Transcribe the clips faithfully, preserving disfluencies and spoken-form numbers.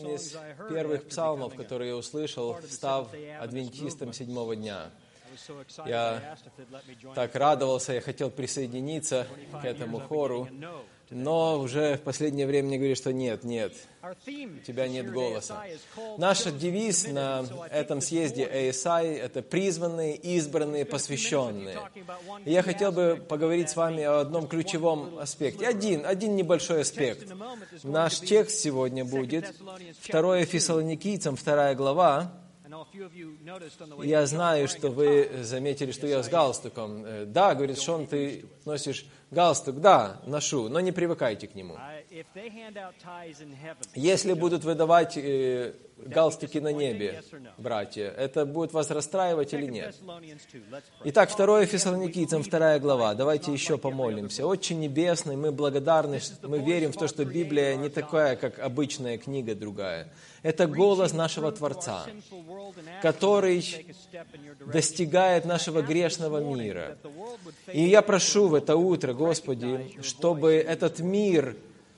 один из первых псалмов, который я услышал, став адвентистом седьмого дня. Я так радовался, я хотел присоединиться к этому хору, но уже в последнее время мне говорят, что нет, нет, у тебя нет голоса. Наш девиз на этом съезде эй эс ай – это призванные, избранные, посвященные. И я хотел бы поговорить с вами о одном ключевом аспекте. Один, один небольшой аспект. Наш текст сегодня будет второе Фессалоникийцам, вторая глава. Я знаю, что вы заметили, что я с галстуком. Да, говорит Шон, ты носишь галстук. Да, ношу, но не привыкайте к нему. Если будут выдавать э, галстуки на небе, братья, это будет вас расстраивать или нет? Итак, второе Фессалоникийцам, вторая глава. Давайте еще помолимся. Отче Небесный, мы благодарны, мы верим в то, что Библия не такая, как обычная книга другая. Это голос нашего Творца, который достигает нашего грешного мира. И я прошу в это утро, Господи, чтобы этот мир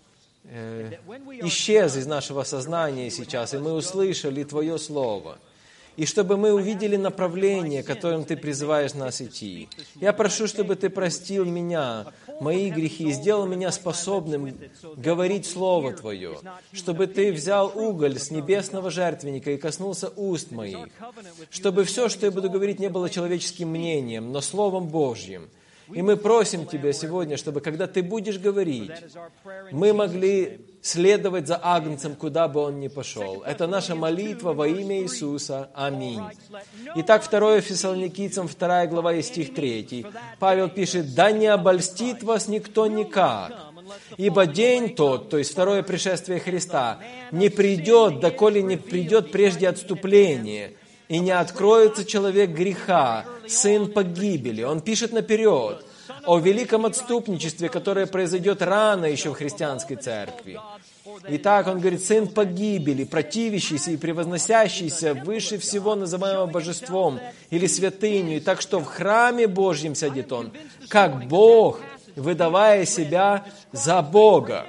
э, исчез из нашего сознания сейчас, и мы услышали Твое Слово. И чтобы мы увидели направление, которым Ты призываешь нас идти. Я прошу, чтобы Ты простил меня, мои грехи, и сделал меня способным говорить Слово Твое. Чтобы Ты взял уголь с небесного жертвенника и коснулся уст моих. Чтобы все, что я буду говорить, не было человеческим мнением, но Словом Божьим. И мы просим Тебя сегодня, чтобы, когда Ты будешь говорить, мы могли следовать за Агнцем, куда бы Он ни пошел. Это наша молитва во имя Иисуса. Аминь. Итак, второе Фессалоникийцам, вторая глава и стих третий. Павел пишет: «Да не обольстит вас никто никак, ибо день тот, то есть второе пришествие Христа, не придет, доколе не придет прежде отступление, и не откроется человек греха, сын погибели». Он пишет наперед о великом отступничестве, которое произойдет рано еще в христианской церкви. Итак, он говорит, сын погибели, противящийся и превозносящийся выше всего называемого божеством или святынью. И так что в храме Божьем сядет он, как Бог, выдавая себя за Бога.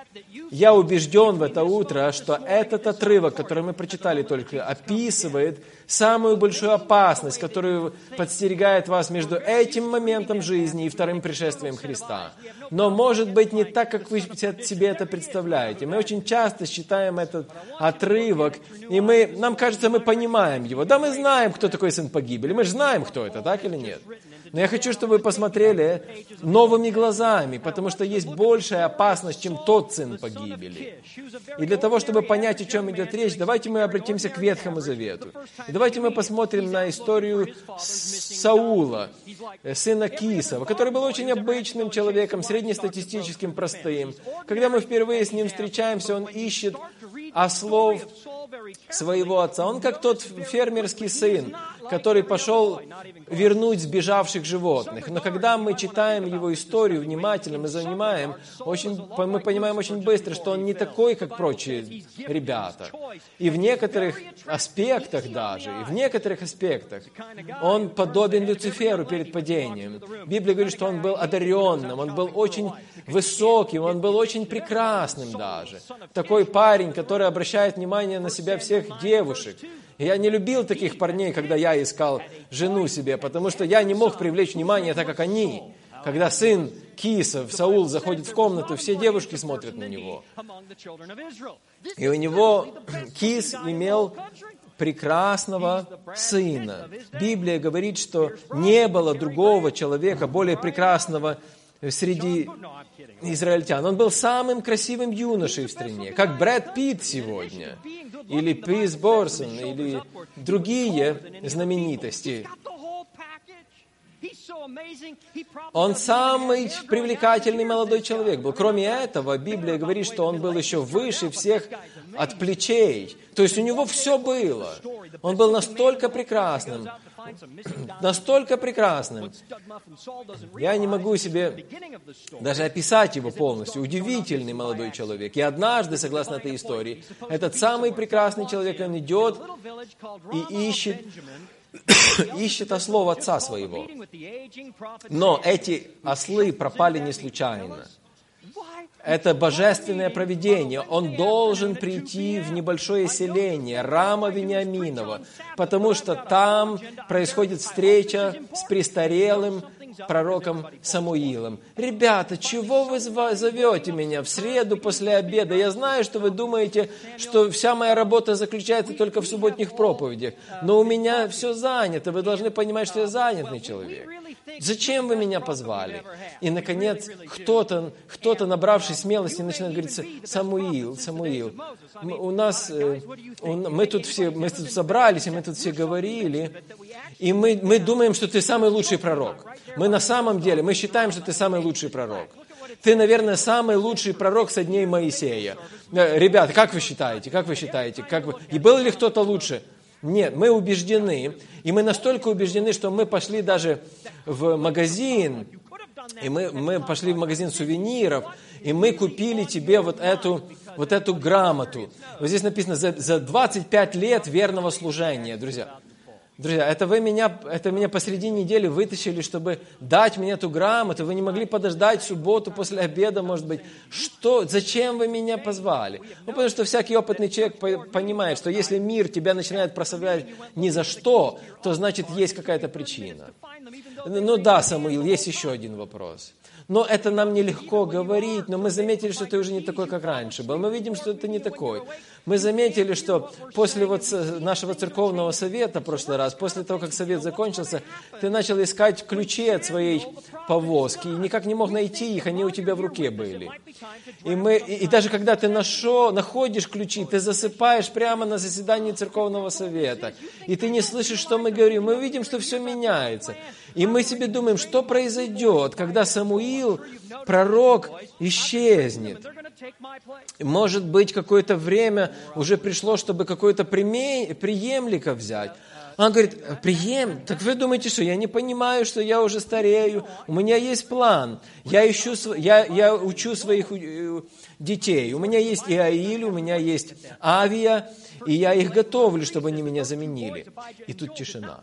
Я убежден в это утро, что этот отрывок, который мы прочитали только, описывает самую большую опасность, которую подстерегает вас между этим моментом жизни и вторым пришествием Христа. Но может быть не так, как вы себе это представляете. Мы очень часто считаем этот отрывок, и мы, нам кажется, мы понимаем его. Да, мы знаем, кто такой сын погибели, мы же знаем, кто это, так или нет? Но я хочу, чтобы вы посмотрели новыми глазами, потому что есть большая опасность, чем тот сын погибели. И для того, чтобы понять, о чем идет речь, давайте мы обратимся к Ветхому Завету. И давайте мы посмотрим на историю Саула, сына Кисова, который был очень обычным человеком, среднестатистическим, простым. Когда мы впервые с ним встречаемся, он ищет ослов своего отца. Он как тот фермерский сын, который пошел вернуть сбежавших животных. Но когда мы читаем его историю внимательно, мы занимаем, очень, мы понимаем очень быстро, что он не такой, как прочие ребята. И в некоторых аспектах даже, и в некоторых аспектах он подобен Люциферу перед падением. Библия говорит, что он был одаренным, он был очень высоким, он был очень прекрасным даже. Такой парень, который обращает внимание на себя всех девушек. И я не любил таких парней, когда я искал жену себе, потому что я не мог привлечь внимание так, как они. Когда сын Кисов, Саул, заходит в комнату, все девушки смотрят на него. И у него Кис имел прекрасного сына. Библия говорит, что не было другого человека более прекрасного среди израильтян. Он был самым красивым юношей в стране, как Брэд Питт сегодня, или Пирс Броснан, или другие знаменитости. Он самый привлекательный молодой человек был. Кроме этого, Библия говорит, что он был еще выше всех от плечей. То есть у него все было. Он был настолько прекрасным, настолько прекрасным. Я не могу себе даже описать его полностью. Удивительный молодой человек. И однажды, согласно этой истории, этот самый прекрасный человек, он идет и ищет ищет ослов отца своего. Но эти ослы пропали не случайно. Это божественное провидение. Он должен прийти в небольшое селение Рама Вениаминова, потому что там происходит встреча с престарелым пророком Самуилом. Ребята, чего вы зовете меня в среду после обеда? Я знаю, что вы думаете, что вся моя работа заключается только в субботних проповедях, но у меня все занято. Вы должны понимать, что я занятый человек. Зачем вы меня позвали? И, наконец, кто-то, кто-то набравший смелости, начинает говорить: Самуил, Самуил, у нас, мы тут все, мы тут собрались, и мы тут все говорили, и мы, мы думаем, что ты самый лучший пророк. Мы на самом деле, мы считаем, что ты самый лучший пророк. Ты, наверное, самый лучший пророк со дней Моисея. Ребята, как вы считаете? Как вы считаете? Как вы... И был ли кто-то лучше? Нет, мы убеждены, и мы настолько убеждены, что мы пошли даже в магазин, и мы, мы пошли в магазин сувениров, и мы купили тебе вот эту, вот эту грамоту. Вот здесь написано: за, за двадцать пять лет верного служения, друзья. Друзья, это вы меня, это меня посреди недели вытащили, чтобы дать мне эту грамоту. Вы не могли подождать субботу после обеда, может быть. Что, зачем вы меня позвали? Ну, потому что всякий опытный человек понимает, что если мир тебя начинает прославлять ни за что, то значит есть какая-то причина. Ну да, Самуил, есть еще один вопрос. Но это нам нелегко говорить, но мы заметили, что ты уже не такой, как раньше был. Мы видим, что ты не такой. Мы заметили, что после вот нашего церковного совета в прошлый раз, после того, как совет закончился, ты начал искать ключи от своей повозки, и никак не мог найти их, они у тебя в руке были. И, мы, и, и даже когда ты нашел, находишь ключи, ты засыпаешь прямо на заседании церковного совета, и ты не слышишь, что мы говорим. Мы видим, что все меняется. И мы себе думаем, что произойдет, когда Самуил, пророк, исчезнет. Может быть, какое-то время уже пришло, чтобы какой-то преемника взять. Он говорит: прием? Так вы думаете, что я не понимаю, что я уже старею? У меня есть план. Я, ищу, я, я учу своих детей. У меня есть Иаиль, у меня есть Авия, и я их готовлю, чтобы они меня заменили. И тут тишина.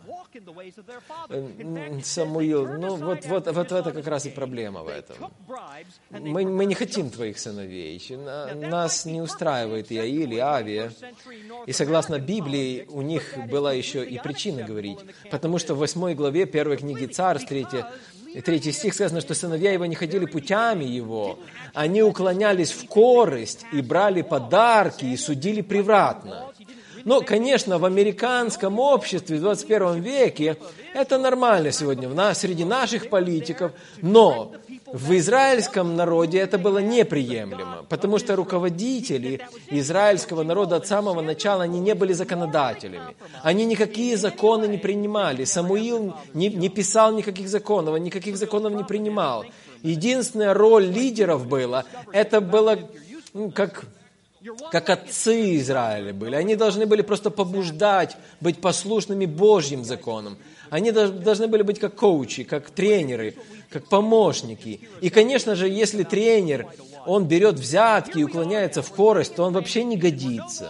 Самуил, ну вот, вот, вот это как раз и проблема в этом. Мы, мы не хотим твоих сыновей. Нас не устраивает Иаиль и Авия. И согласно Библии, у них была еще и причина говорить. Потому что в восьмой главе первой книги Царств, третий стих сказано, что сыновья его не ходили путями его. Они уклонялись в корость и брали подарки и судили превратно. Ну, конечно, в американском обществе в двадцать первом веке это нормально сегодня в нас, среди наших политиков, но в израильском народе это было неприемлемо, потому что руководители израильского народа от самого начала, они не были законодателями. Они никакие законы не принимали. Самуил не, не писал никаких законов, никаких законов не принимал. Единственная роль лидеров была, это было ну, как... как отцы Израиля были. Они должны были просто побуждать, быть послушными Божьим законам. Они должны были быть как коучи, как тренеры, как помощники. И, конечно же, если тренер, он берет взятки и уклоняется в корость, то он вообще не годится.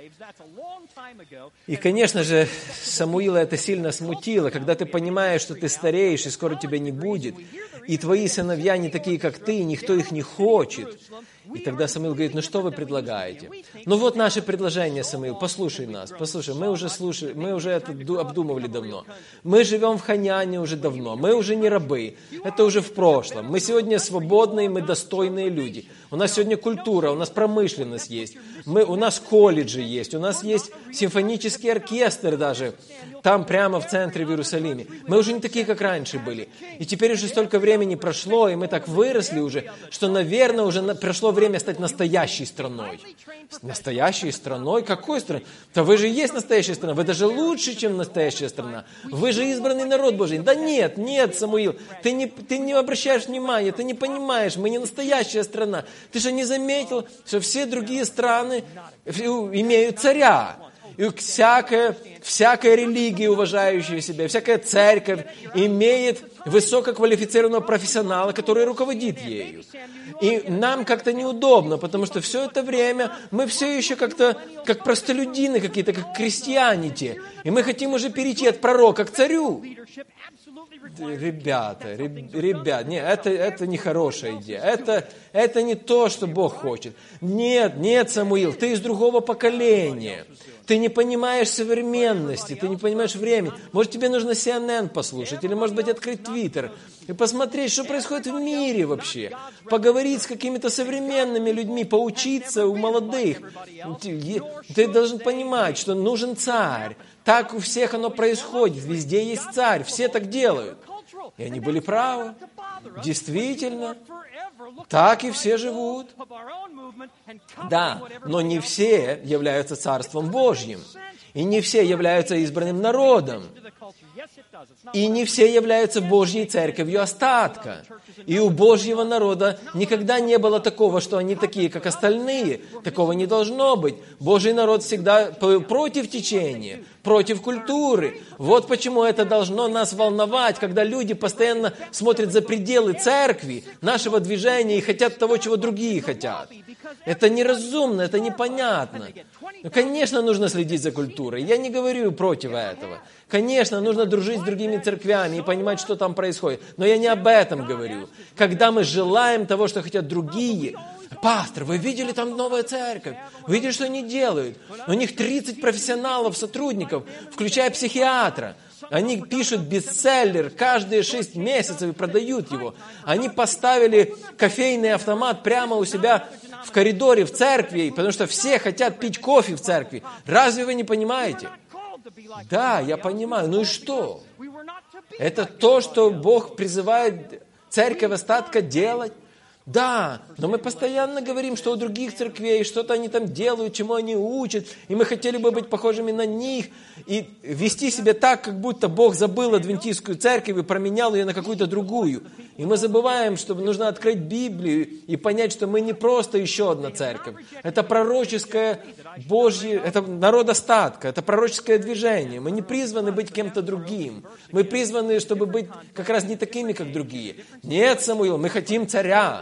И, конечно же, Самуила это сильно смутило, когда ты понимаешь, что ты стареешь, и скоро тебя не будет, и твои сыновья не такие, как ты, и никто их не хочет. И тогда Самуил говорит: ну что вы предлагаете? Ну вот наше предложение, Самуил, послушай нас, послушай, мы уже, слушали, мы уже это обдумывали давно. Мы живем в Ханяне уже давно, мы уже не рабы, это уже в прошлом. Мы сегодня свободные, мы достойные люди. У нас сегодня культура, у нас промышленность есть, мы, у нас колледжи есть, у нас есть симфонический оркестр даже, там прямо в центре в Иерусалиме. Мы уже не такие, как раньше были. И теперь уже столько времени прошло, и мы так выросли уже, что, наверное, уже прошло время стать настоящей страной. Настоящей страной? Какой страной? Да вы же есть настоящая страна, вы даже лучше, чем настоящая страна. Вы же избранный народ Божий. Да нет, нет, Самуил, ты не, ты не обращаешь внимания, ты не понимаешь, мы не настоящая страна. Ты же не заметил, что все другие страны имеют царя. И всякая, всякая религия, уважающая себя, всякая церковь имеет высококвалифицированного профессионала, который руководит ею. И нам как-то неудобно, потому что все это время мы все еще как-то, как простолюдины какие-то, как крестьяне те. И мы хотим уже перейти от пророка к царю. Ребята, ребят, нет, это, это не хорошая идея. Это, это не то, что Бог хочет. Нет, нет, Самуил, ты из другого поколения. Ты не понимаешь современности, ты не понимаешь времени. Может, тебе нужно си эн эн послушать, или, может быть, открыть Твиттер и посмотреть, что происходит в мире вообще. Поговорить с какими-то современными людьми, поучиться у молодых. Ты должен понимать, что нужен царь. Так у всех оно происходит, везде есть царь, все так делают. И они были правы. Действительно, так и все живут. Да, но не все являются Царством Божьим. И не все являются избранным народом. И не все являются Божьей церковью остатка. И у Божьего народа никогда не было такого, что они такие, как остальные. Такого не должно быть. Божий народ всегда против течения, против культуры. Вот почему это должно нас волновать, когда люди постоянно смотрят за пределы церкви, нашего движения и хотят того, чего другие хотят. Это неразумно, это непонятно. Ну, конечно, нужно следить за культурой. Я не говорю против этого. Конечно, нужно дружить с другими церквями и понимать, что там происходит. Но я не об этом говорю. Когда мы желаем того, что хотят другие. Пастор, вы видели там новая церковь? Вы видели, что они делают? У них тридцать профессионалов, сотрудников, включая психиатра. Они пишут бестселлер каждые шесть месяцев и продают его. Они поставили кофейный автомат прямо у себя в коридоре в церкви, потому что все хотят пить кофе в церкви. Разве вы не понимаете? Да, я понимаю. Ну и что? Это то, что Бог призывает церковь остатка делать? Да, но мы постоянно говорим, что у других церквей что-то они там делают, чему они учат, и мы хотели бы быть похожими на них, и вести себя так, как будто Бог забыл адвентистскую церковь и променял ее на какую-то другую. И мы забываем, что нужно открыть Библию и понять, что мы не просто еще одна церковь. Это пророческое Божье, это народ остатка, это пророческое движение. Мы не призваны быть кем-то другим. Мы призваны, чтобы быть как раз не такими, как другие. Нет, Самуил, мы хотим царя.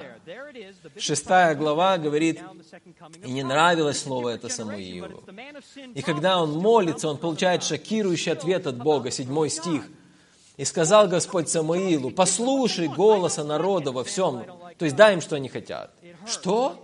Шестая глава говорит, и не нравилось слово это Самуилу. И когда он молится, он получает шокирующий ответ от Бога, седьмой стих. И сказал Господь Самуилу, послушай голоса народа во всем, то есть дай им, что они хотят. Что?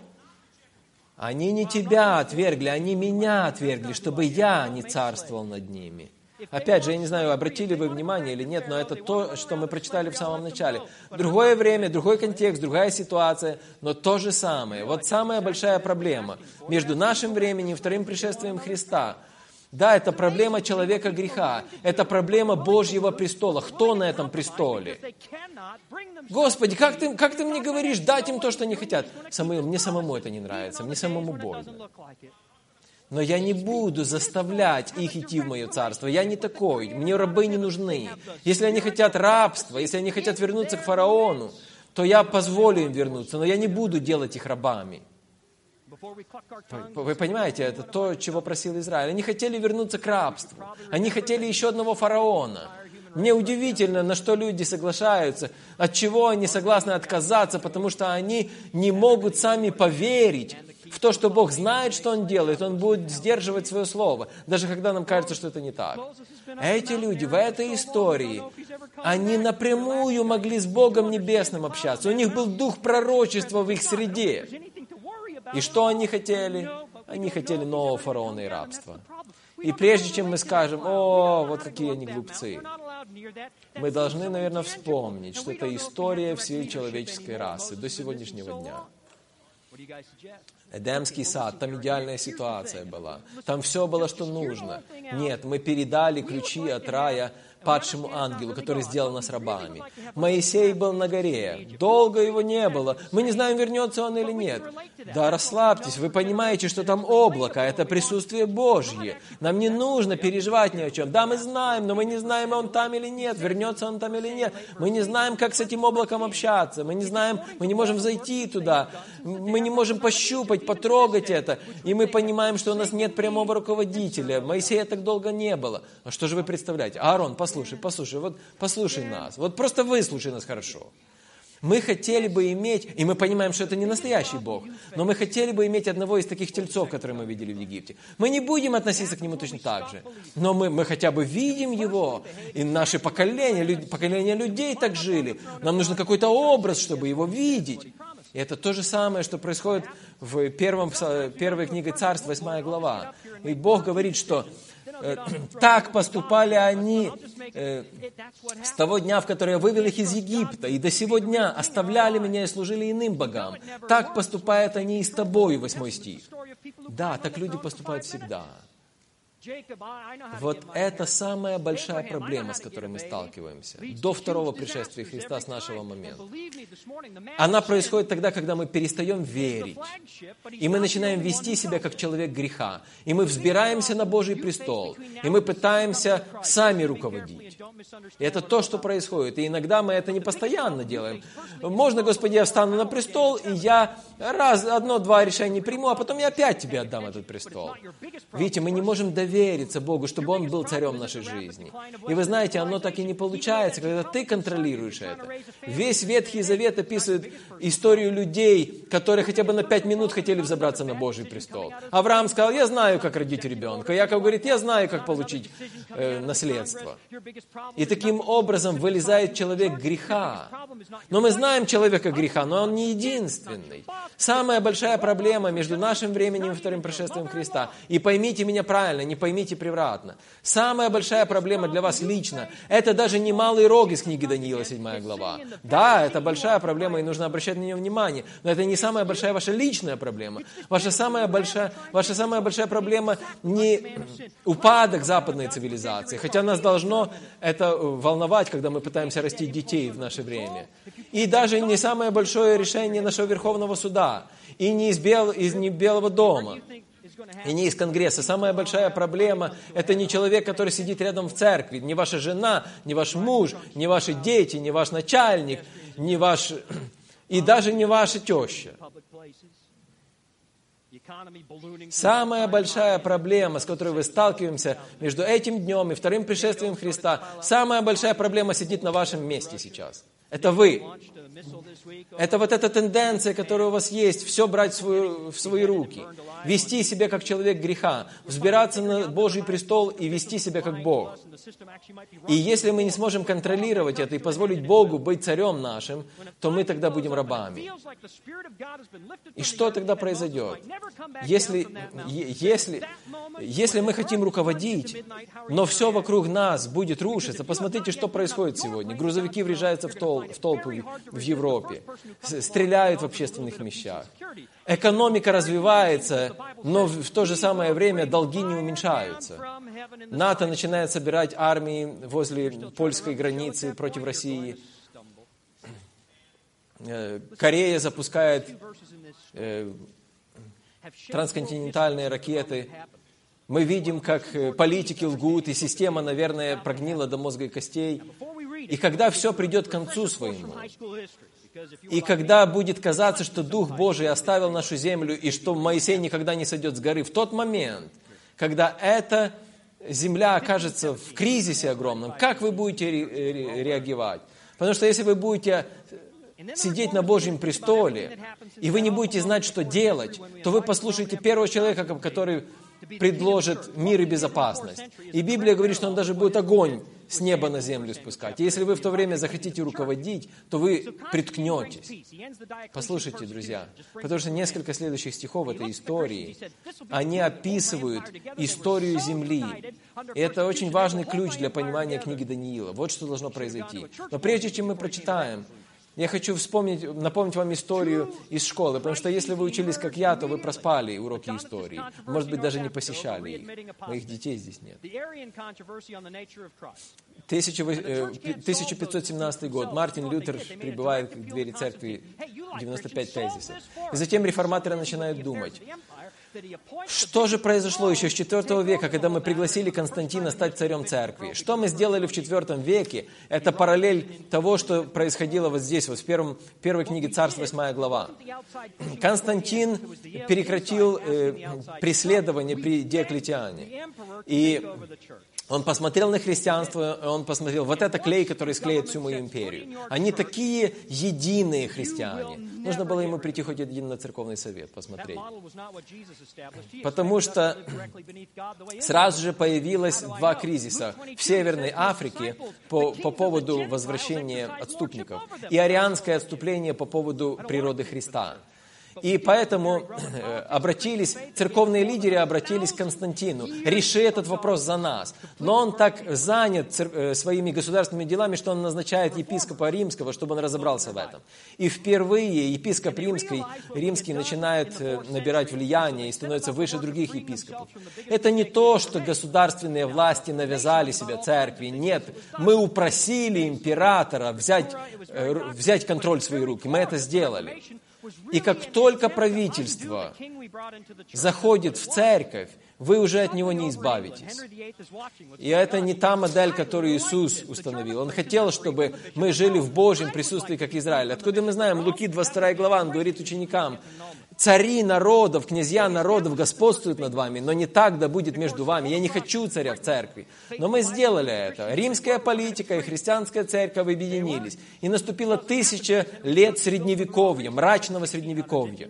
Они не тебя отвергли, они меня отвергли, чтобы я не царствовал над ними. Опять же, я не знаю, обратили вы внимание или нет, но это то, что мы прочитали в самом начале. Другое время, другой контекст, другая ситуация, но то же самое. Вот самая большая проблема между нашим временем и вторым пришествием Христа. Да, это проблема человека греха, это проблема Божьего престола. Кто на этом престоле? Господи, как ты, как ты мне говоришь, дать им то, что они хотят? Самуил, мне самому это не нравится, мне самому больно. Но я не буду заставлять их идти в мое царство. Я не такой. Мне рабы не нужны. Если они хотят рабства, если они хотят вернуться к фараону, то я позволю им вернуться, но я не буду делать их рабами. Вы понимаете, это то, чего просил Израиль. Они хотели вернуться к рабству. Они хотели еще одного фараона. Мне удивительно, на что люди соглашаются, от чего они согласны отказаться, потому что они не могут сами поверить в то, что Бог знает, что Он делает, Он будет сдерживать свое слово, даже когда нам кажется, что это не так. Эти люди в этой истории, они напрямую могли с Богом Небесным общаться. У них был дух пророчества в их среде. И что они хотели? Они хотели нового фараона и рабства. И прежде чем мы скажем, о, вот какие они глупцы, мы должны, наверное, вспомнить, что это история всей человеческой расы до сегодняшнего дня. Эдемский сад, там идеальная ситуация была. Там все было, что нужно. Нет, мы передали ключи от рая падшему ангелу, который сделал нас рабами. Моисей был на горе. Долго его не было. Мы не знаем, вернется он или нет. Да расслабьтесь, вы понимаете, что там облако, это присутствие Божье. Нам не нужно переживать ни о чем. Да, мы знаем, но мы не знаем, он там или нет, вернется он там или нет. Мы не знаем, как с этим облаком общаться. Мы не знаем, мы не можем зайти туда. Мы не можем пощупать, потрогать это. И мы понимаем, что у нас нет прямого руководителя. Моисея так долго не было. А что же вы представляете? Аарон, послушай, послушай, вот послушай нас. Вот просто выслушай нас хорошо. Мы хотели бы иметь, и мы понимаем, что это не настоящий Бог, но мы хотели бы иметь одного из таких тельцов, которые мы видели в Египте. Мы не будем относиться к Нему точно так же, но мы, мы хотя бы видим Его, и наши поколения, люди, поколения людей так жили. Нам нужен какой-то образ, чтобы Его видеть. И это то же самое, что происходит в первом, первой книге Царств, восьмая глава. И Бог говорит, что э, так поступали они э, с того дня, в который я вывел их из Египта, и до сего дня оставляли меня и служили иным богам. Так поступают они и с тобою, восьмой стих. Да, так люди поступают всегда. Вот это самая большая проблема, с которой мы сталкиваемся. До второго пришествия Христа с нашего момента. Она происходит тогда, когда мы перестаем верить. И мы начинаем вести себя как человек греха. И мы взбираемся на Божий престол. И мы пытаемся сами руководить. И это то, что происходит. И иногда мы это не постоянно делаем. Можно, Господи, я встану на престол, и я раз, одно-два решения приму, а потом я опять тебе отдам этот престол. Видите, мы не можем довериться вериться Богу, чтобы Он был царем нашей жизни. И вы знаете, оно так и не получается, когда ты контролируешь это. Весь Ветхий Завет описывает историю людей, которые хотя бы на пять минут хотели взобраться на Божий престол. Авраам сказал, я знаю, как родить ребенка. Яков говорит, я знаю, как получить э, наследство. И таким образом вылезает человек греха. Но мы знаем человека греха, но он не единственный. Самая большая проблема между нашим временем и вторым пришествием Христа. И поймите меня правильно, не поймите превратно. Самая большая проблема для вас лично, это даже не малый рог из книги Даниила, седьмая глава. Да, это большая проблема, и нужно обращать на нее внимание. Но это не самая большая ваша личная проблема. Ваша самая большая, ваша самая большая проблема не упадок западной цивилизации, хотя нас должно это волновать, когда мы пытаемся растить детей в наше время. И даже не самое большое решение нашего Верховного Суда, и не из, бел, из не Белого дома, и не из Конгресса. Самая большая проблема – это не человек, который сидит рядом в церкви, не ваша жена, не ваш муж, не ваши дети, не ваш начальник, не ваш... и даже не ваша теща. Самая большая проблема, с которой вы сталкиваемся между этим днем и вторым пришествием Христа, самая большая проблема сидит на вашем месте сейчас. Это вы. Это вот эта тенденция, которая у вас есть, все брать в, свою, в свои руки. Вести себя как человек греха, взбираться на Божий престол и вести себя как Бог. И если мы не сможем контролировать это и позволить Богу быть царем нашим, то мы тогда будем рабами. И что тогда произойдет? Если, если, если мы хотим руководить, но все вокруг нас будет рушиться, посмотрите, что происходит сегодня. Грузовики врежаются в толпу. в толпы в Европе, стреляют в общественных местах. Экономика развивается, но в то же самое время долги не уменьшаются. НАТО начинает собирать армии возле польской границы против России. Корея запускает э, трансконтинентальные ракеты. Мы видим, как политики лгут, и система, наверное, прогнила до мозга и костей. И когда все придет к концу своему, и когда будет казаться, что Дух Божий оставил нашу землю, и что Моисей никогда не сойдет с горы, в тот момент, когда эта земля окажется в кризисе огромном, как вы будете ре- реагировать? Потому что если вы будете сидеть на Божьем престоле, и вы не будете знать, что делать, то вы послушаете первого человека, который предложит мир и безопасность. И Библия говорит, что он даже будет огонь с неба на землю спускать. И если вы в то время захотите руководить, то вы приткнетесь. Послушайте, друзья, потому что несколько следующих стихов этой истории, они описывают историю земли. И это очень важный ключ для понимания книги Даниила. Вот что должно произойти. Но прежде чем мы прочитаем, я хочу вспомнить, напомнить вам историю из школы, потому что если вы учились как я, то вы проспали уроки истории. Может быть, даже не посещали их. Моих детей здесь нет. тысяча пятьсот семнадцатый год. Мартин Лютер прибывает к двери церкви, девяносто пять тезисов. И затем реформаторы начинают думать, что же произошло еще с четвёртого века, когда мы пригласили Константина стать царем церкви? Что мы сделали в четвёртом веке? Это параллель того, что происходило вот здесь, вот в первом, первой книге Царств, восьмая глава. Константин прекратил э, преследование при Диоклетиане. И Он посмотрел на христианство, он посмотрел, вот это клей, который склеит всю мою империю. Они такие единые христиане. Нужно было ему прийти хоть один на церковный совет посмотреть. Потому что сразу же появилось два кризиса в Северной Африке по, по поводу возвращения отступников и арианское отступление по поводу природы Христа. И поэтому обратились, церковные лидеры обратились к Константину. Реши этот вопрос за нас. Но он так занят цер- своими государственными делами, что он назначает епископа римского, чтобы он разобрался в этом. И впервые епископ римский, римский начинает набирать влияние и становится выше других епископов. Это не то, что государственные власти навязали себя церкви. Нет, мы упросили императора взять, взять контроль в свои руки. Мы это сделали. И как только правительство заходит в церковь, вы уже от него не избавитесь. И это не та модель, которую Иисус установил. Он хотел, чтобы мы жили в Божьем присутствии, как Израиль. Откуда мы знаем? Луки двадцать вторая глава, он говорит ученикам: цари народов, князья народов господствуют над вами, но не так да будет между вами. Я не хочу царя в церкви. Но мы сделали это. Римская политика и христианская церковь объединились. И наступило тысяча лет средневековья, мрачного средневековья.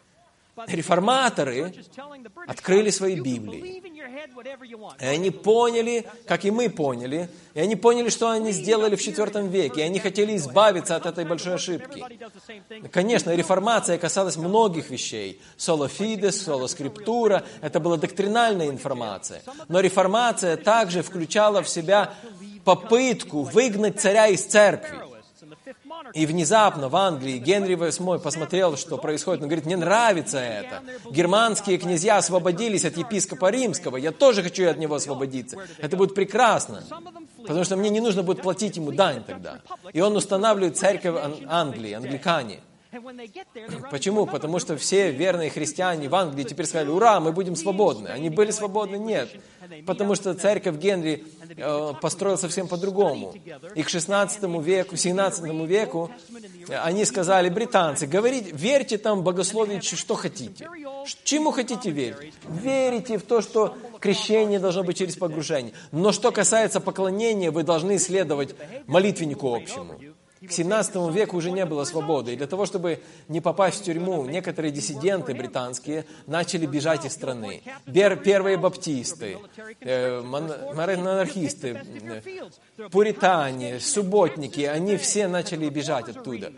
Реформаторы открыли свои Библии. И они поняли, как и мы поняли, и они поняли, что они сделали в четвертом веке, и они хотели избавиться от этой большой ошибки. Конечно, реформация касалась многих вещей. Соло фидес, соло скриптура, это была доктринальная информация. Но реформация также включала в себя попытку выгнать царя из церкви. И внезапно в Англии Генри восьмой посмотрел, что происходит. Он говорит: мне нравится это. Германские князья освободились от епископа римского. Я тоже хочу от него освободиться. Это будет прекрасно. Потому что мне не нужно будет платить ему дань тогда. И он устанавливает церковь Англии, англикане. Почему? Потому что все верные христиане в Англии теперь сказали: ура, мы будем свободны. Они были свободны? Нет. Потому что церковь Генри э, построила совсем по-другому. И к шестнадцатому веку, семнадцатому веку они сказали: британцы, говорите, верьте там богословию, что хотите. Чему хотите верить? Верите в то, что крещение должно быть через погружение. Но что касается поклонения, вы должны следовать молитвеннику общему. К семнадцатому веку уже не было свободы. И для того, чтобы не попасть в тюрьму, некоторые диссиденты британские начали бежать из страны. Первые баптисты, э, монархисты, э, пуритане, субботники, они все начали бежать оттуда.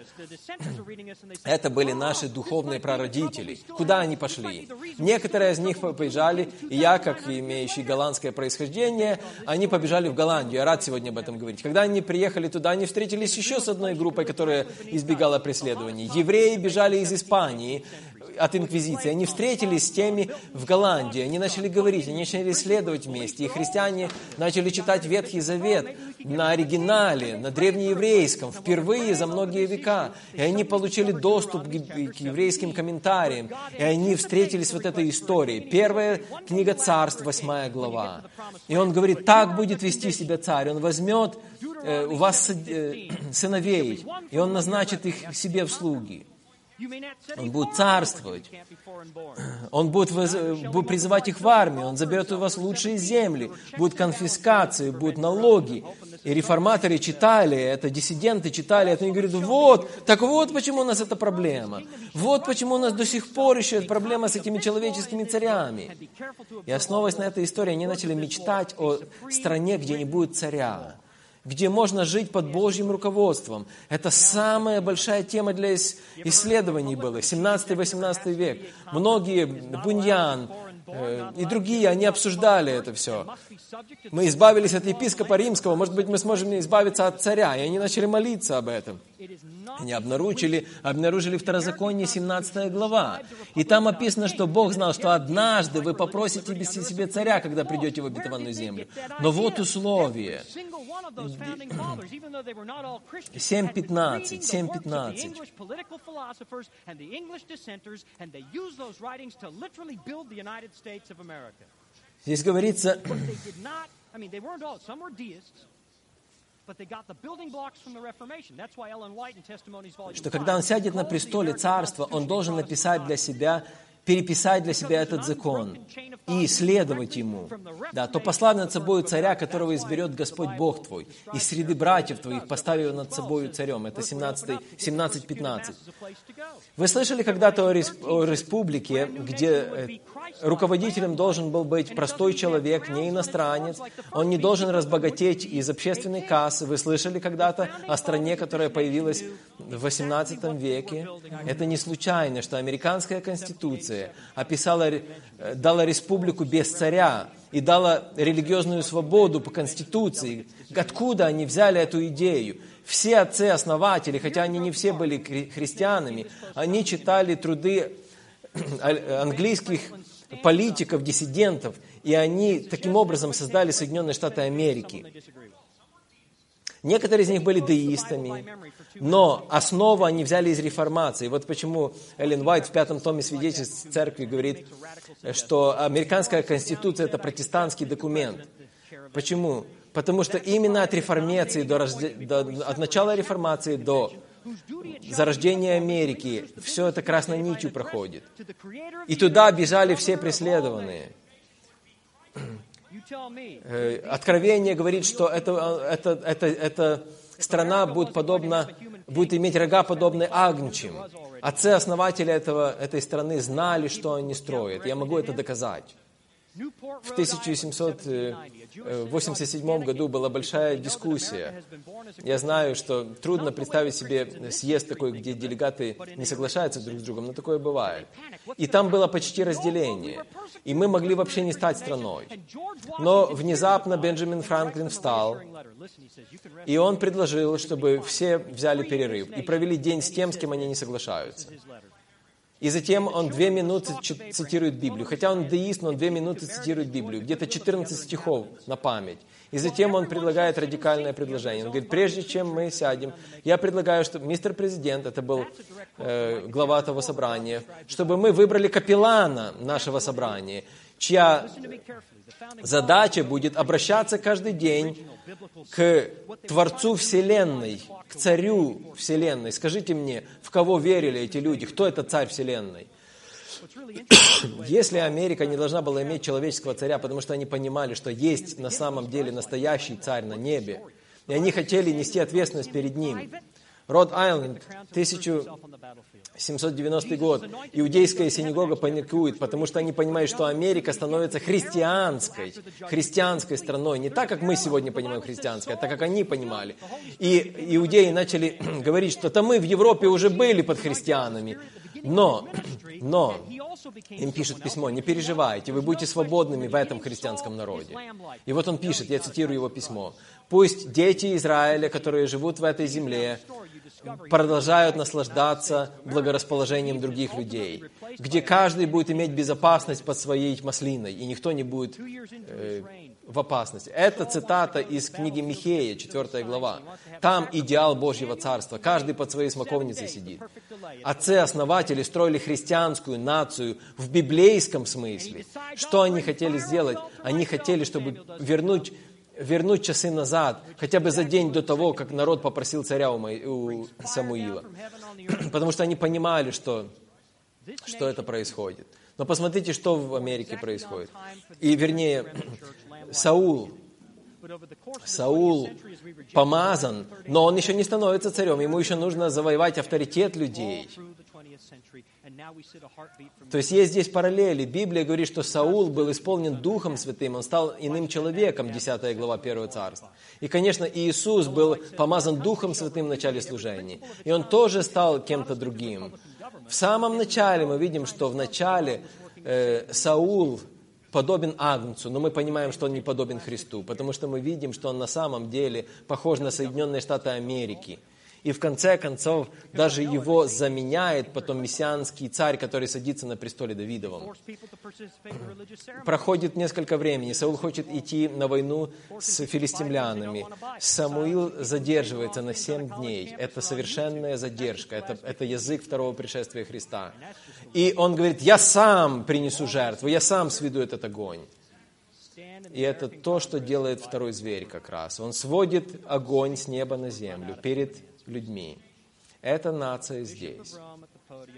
Это были наши духовные прародители. Куда они пошли? Некоторые из них побежали, и я, как имеющий голландское происхождение, они побежали в Голландию. Я рад сегодня об этом говорить. Когда они приехали туда, они встретились еще с одной группой, которая избегала преследований. Евреи бежали из Испании от инквизиции. Они встретились с теми в Голландии. Они начали говорить, они начали исследовать вместе. И христиане начали читать Ветхий Завет на оригинале, на древнееврейском, впервые за многие века. И они получили доступ к еврейским комментариям. И они встретились с вот этой историей. Первая книга Царств, восьмая глава. И он говорит: так будет вести себя царь. Он возьмет э, у вас э, сыновей, и он назначит их себе в слуги. Он будет царствовать. Он будет, воз... будет призывать их в армию. Он заберет у вас лучшие земли. Будут конфискации, будут налоги. И реформаторы читали это, диссиденты читали это. И они говорят: вот, так вот почему у нас эта проблема. Вот почему у нас до сих пор еще проблема с этими человеческими царями. И основываясь на этой истории, они начали мечтать о стране, где не будет царя, где можно жить под Божьим руководством. Это самая большая тема для исследований была, семнадцатый-восемнадцатый век. Многие, Буньян э, и другие, они обсуждали это все. Мы избавились от епископа римского, может быть, мы сможем избавиться от царя. И они начали молиться об этом. Они обнаружили, обнаружили Второзаконие, семнадцатая глава. И там описано, что Бог знал, что однажды вы попросите себе царя, когда придете в обетованную землю. Но вот условие. семь пятнадцать, семь пятнадцать. Здесь говорится, что когда он сядет на престоле царства, он должен написать для себя переписать для себя этот закон и следовать ему, да, то послав над собой царя, которого изберет Господь Бог твой, из среды братьев твоих, поставив над собой царем. Это семнадцать пятнадцать. Вы слышали когда-то о республике, где руководителем должен был быть простой человек, не иностранец, он не должен разбогатеть из общественной кассы. Вы слышали когда-то о стране, которая появилась в восемнадцатом веке? Это не случайно, что американская конституция описала, дала республику без царя и дала религиозную свободу по конституции. Откуда они взяли эту идею? Все отцы-основатели, хотя они не все были христианами, они читали труды английских политиков, диссидентов, и они таким образом создали Соединенные Штаты Америки. Некоторые из них были деистами, но основу они взяли из реформации. Вот почему Эллен Уайт в пятом томе свидетельств церкви говорит, что американская конституция – это протестантский документ. Почему? Потому что именно от реформации, до рожде... до... от начала реформации до зарождения Америки все это красной нитью проходит. И туда бежали все преследованные. Откровение говорит, что это, это, это, эта страна будет, подобна, будет иметь рога, подобные агнчим. Отцы-основатели этого, этой страны знали, что они строят. Я могу это доказать. В тысяча семьсот восемьдесят седьмом году была большая дискуссия. Я знаю, что трудно представить себе съезд такой, где делегаты не соглашаются друг с другом, но такое бывает. И там было почти разделение. И мы могли вообще не стать страной. Но внезапно Бенджамин Франклин встал, и он предложил, чтобы все взяли перерыв и провели день с тем, с кем они не соглашаются. И затем он две минуты цитирует Библию. Хотя он деист, но он две минуты цитирует Библию. Где-то четырнадцать стихов на память. И затем он предлагает радикальное предложение. Он говорит, прежде чем мы сядем, я предлагаю, что мистер президент, это был э, глава того собрания, чтобы мы выбрали капеллана нашего собрания, чья задача будет обращаться каждый день к Творцу Вселенной, к Царю Вселенной. Скажите мне, в кого верили эти люди? Кто это Царь Вселенной? Если Америка не должна была иметь человеческого царя, потому что они понимали, что есть на самом деле настоящий царь на небе, и они хотели нести ответственность перед ним. Род-Айленд, тысяча семьсот девяностый год, иудейская синагога паникует, потому что они понимают, что Америка становится христианской, христианской страной. Не так, как мы сегодня понимаем христианской, а так, как они понимали. И иудеи начали говорить, что то мы в Европе уже были под христианами. Но, но, им пишет письмо, не переживайте, вы будете свободными в этом христианском народе. И вот он пишет, я цитирую его письмо. Пусть дети Израиля, которые живут в этой земле, продолжают наслаждаться благорасположением других людей, где каждый будет иметь безопасность под своей маслиной, и никто не будет э, в опасности. Это цитата из книги Михея, четвёртая глава. Там идеал Божьего Царства. Каждый под своей смоковницей сидит. Отцы-основатели строили христианскую нацию в библейском смысле. Что они хотели сделать? Они хотели, чтобы вернуть вернуть часы назад, хотя бы за день до того, как народ попросил царя у, Мо... у Самуила. Потому что они понимали, что, что это происходит. Но посмотрите, что в Америке происходит. И, вернее, Саул, Саул помазан, но он еще не становится царем. Ему еще нужно завоевать авторитет людей. То есть есть здесь параллели. Библия говорит, что Саул был исполнен Духом Святым, он стал иным человеком, десятая глава первого царства. И, конечно, Иисус был помазан Духом Святым в начале служения. И он тоже стал кем-то другим. В самом начале мы видим, что в начале э, Саул подобен Агнцу, но мы понимаем, что он не подобен Христу, потому что мы видим, что он на самом деле похож на Соединенные Штаты Америки. И в конце концов, даже его заменяет потом мессианский царь, который садится на престоле Давидовом. Проходит несколько времени. Саул хочет идти на войну с филистимлянами. Самуил задерживается на семь дней. Это совершенная задержка. Это, это язык второго пришествия Христа. И он говорит, я сам принесу жертву, я сам сведу этот огонь. И это то, что делает второй зверь как раз. Он сводит огонь с неба на землю перед людьми. Эта нация здесь.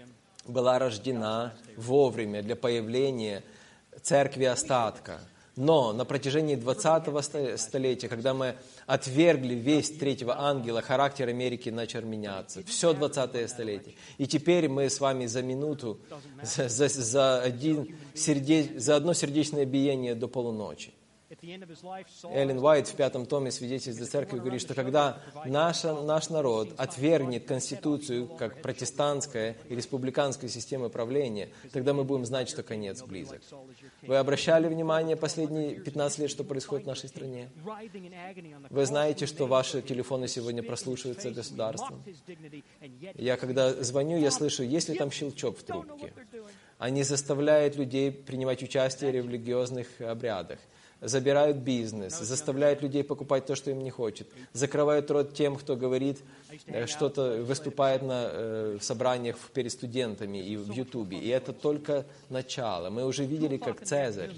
была рождена вовремя для появления церкви остатка. Но на протяжении двадцатого столетия, когда мы отвергли весть третьего ангела, характер Америки начал меняться. Все двадцатое столетие. И теперь мы с вами за минуту, за, за, за, один сердеч, за одно сердечное биение до полуночи. Эллен Уайт в пятом томе «Свидетельств для церкви» говорит, что когда наша, наш народ отвергнет Конституцию как протестантская и республиканская системы правления, тогда мы будем знать, что конец близок. Вы обращали внимание последние пятнадцать лет, что происходит в нашей стране? Вы знаете, что ваши телефоны сегодня прослушиваются государством? Я когда звоню, я слышу, есть ли там щелчок в трубке. Они заставляют людей принимать участие в религиозных обрядах. Забирают бизнес, заставляют людей покупать то, что им не хочет, закрывают рот тем, кто говорит, что-то выступает на э, собраниях перед студентами и в Ютубе. И это только начало. Мы уже видели, как Цезарь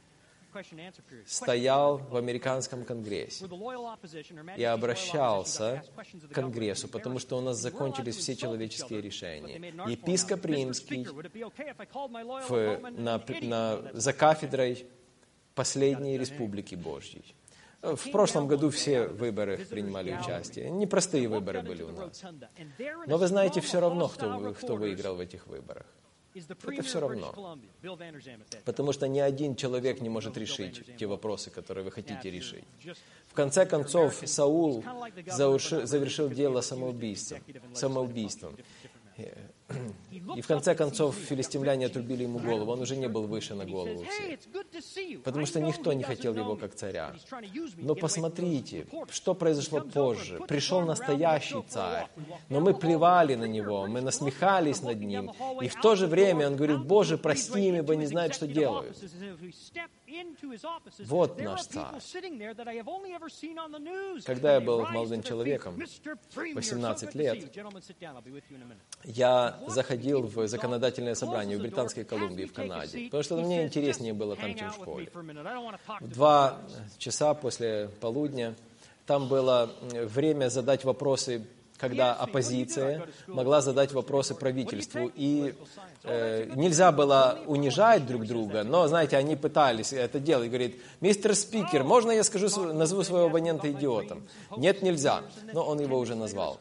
стоял в американском конгрессе и обращался к конгрессу, потому что у нас закончились все человеческие решения. Епископ Римский в, на, на, за кафедрой последней республики Божьей. В прошлом году все выборы принимали участие. Непростые выборы были у нас. Но вы знаете все равно, кто, кто выиграл в этих выборах. Это все равно. Потому что ни один человек не может решить те вопросы, которые вы хотите решить. В конце концов, Саул завершил дело самоубийством. самоубийством. И в конце концов филистимляне отрубили ему голову. Он уже не был выше на голову всех. Потому что никто не хотел его как царя. Но посмотрите, что произошло позже. Пришел настоящий царь. Но мы плевали на него, мы насмехались над ним. И в то же время он говорит: Боже, прости им, ибо не знают, что делают. Вот наш царь. Когда я был молодым человеком, восемнадцать лет, я заходил в законодательное собрание в Британской Колумбии, в Канаде, потому что мне интереснее было там, чем в школе. В два часа после полудня там было время задать вопросы, когда оппозиция могла задать вопросы правительству. И э, нельзя было унижать друг друга, но, знаете, они пытались это делать. Говорит: мистер спикер, можно я скажу, назову своего абонента идиотом? Нет, нельзя. Но он его уже назвал.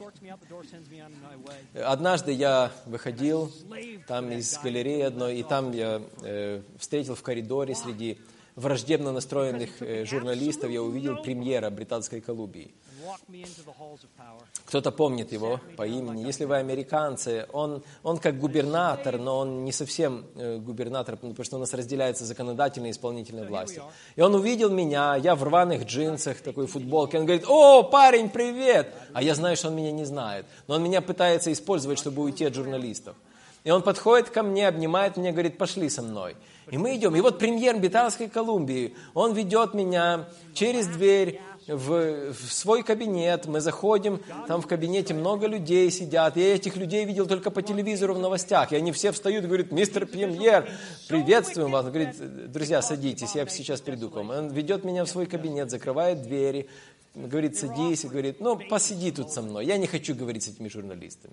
Однажды я выходил там из галереи одной, и там я э, встретил в коридоре среди враждебно настроенных э, журналистов, я увидел премьера Британской Колумбии. Кто-то помнит его по имени. Если вы американцы, он, он как губернатор, но он не совсем э, губернатор, потому что у нас разделяется законодательная и исполнительная власть. И он увидел меня, я в рваных джинсах, такой футболке. Он говорит: о, парень, привет! А я знаю, что он меня не знает. Но он меня пытается использовать, чтобы уйти от журналистов. И он подходит ко мне, обнимает меня, говорит: пошли со мной. И мы идем. И вот премьер Британской Колумбии, он ведет меня через дверь в, в свой кабинет. Мы заходим, там в кабинете много людей сидят. Я этих людей видел только по телевизору в новостях. И они все встают и говорят: мистер премьер, приветствуем вас. Он говорит: друзья, садитесь, я сейчас приду к вам. Он ведет меня в свой кабинет, закрывает двери, говорит: садись, и говорит: ну, посиди тут со мной. Я не хочу говорить с этими журналистами.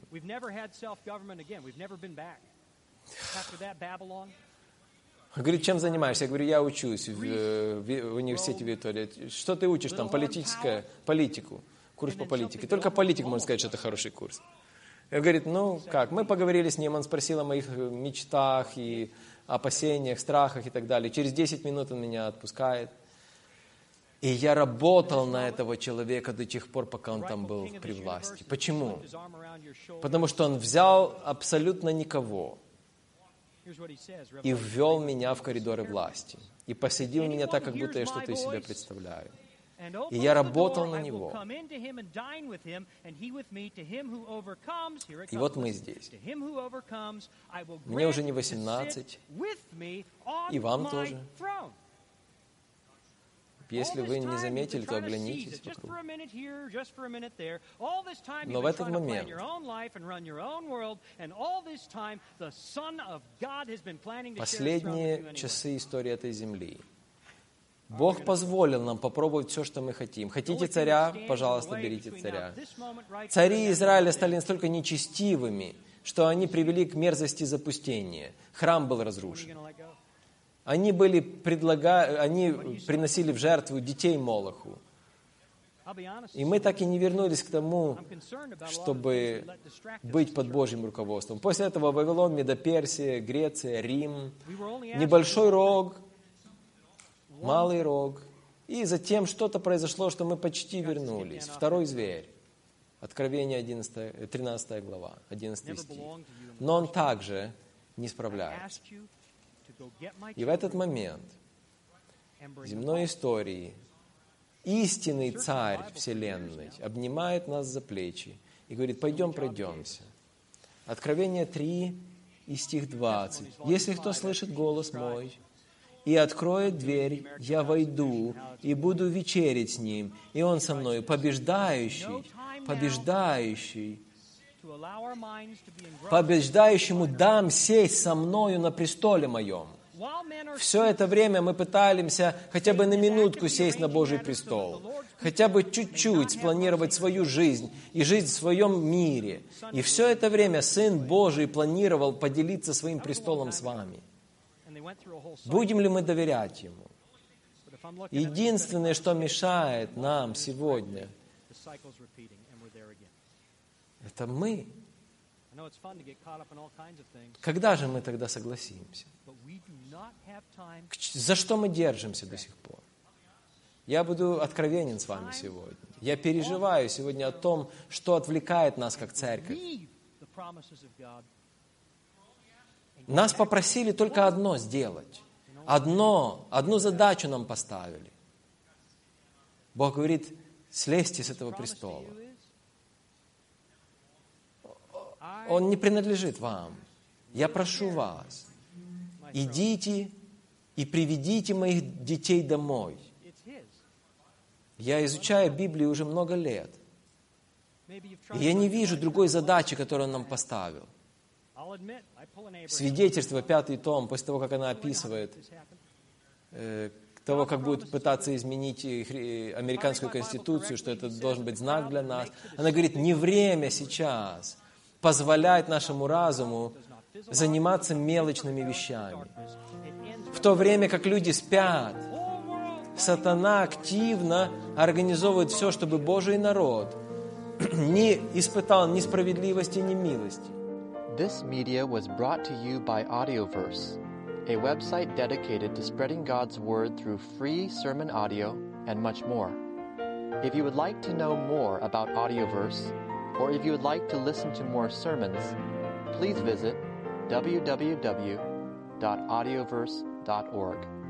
Говорит: чем занимаешься? Я говорю: я учусь в, в университете Виктория. Что ты учишь там? Политическое, политику, курс по политике. Только политик может сказать, что это хороший курс. Я говорит: ну как? Мы поговорили с ним, он спросил о моих мечтах и опасениях, страхах и так далее. Через десять минут он меня отпускает. И я работал на этого человека до тех пор, пока он там был при власти. Почему? Потому что он взял абсолютно никого и ввел меня в коридоры власти. И посадил меня так, как будто я что-то из себя представляю. И я работал на него. И вот мы здесь. Мне уже не восемнадцать, и вам тоже. Если вы не заметили, то оглянитесь вокруг. Но в этот момент последние часы истории этой земли Бог позволил нам попробовать все, что мы хотим. Хотите царя? Пожалуйста, берите царя. Цари Израиля стали настолько нечестивыми, что они привели к мерзости запустения. Храм был разрушен. Они, были предлага... они приносили в жертву детей Молоху. И мы так и не вернулись к тому, чтобы быть под Божьим руководством. После этого Вавилон, Медоперсия, Греция, Рим, небольшой рог, малый рог. И затем что-то произошло, что мы почти вернулись. Второй зверь. Откровение одиннадцатая, тринадцатая глава, одиннадцатый стих. Но он также не справляется. И в этот момент земной истории истинный царь вселенной обнимает нас за плечи и говорит: пойдем пройдемся. Откровение три и стих двадцать. Если кто слышит голос мой и откроет дверь, я войду и буду вечерить с ним, и он со мною побеждающий, побеждающий, побеждающему дам сесть со мною на престоле моем. Все это время мы пытаемся хотя бы на минутку сесть на Божий престол, хотя бы чуть-чуть спланировать свою жизнь и жить в своем мире. И все это время Сын Божий планировал поделиться своим престолом с вами. Будем ли мы доверять Ему? Единственное, что мешает нам сегодня, это мы. Когда же мы тогда согласимся? За что мы держимся до сих пор? Я буду откровенен с вами сегодня. Я переживаю сегодня о том, что отвлекает нас как церковь. Нас попросили только одно сделать. Одно, одну задачу нам поставили. Бог говорит: слезьте с этого престола. Он не принадлежит вам. Я прошу вас, идите и приведите моих детей домой. Я изучаю Библию уже много лет. И я не вижу другой задачи, которую он нам поставил. Свидетельство, пятый том, после того, как она описывает э, того, как будут пытаться изменить американскую конституцию, что это должен быть знак для нас. Она говорит: не время сейчас позволять нашему разуму заниматься мелочными вещами. В то время как люди спят, сатана активно организовывает все, чтобы Божий народ не испытал ни справедливости, ни милости. This media was brought to you by Audioverse, a website dedicated to spreading God's Word through free sermon audio and much more. If you would like to know more about Audioverse, or if you would like to listen to more sermons, please visit w w w dot audioverse dot org.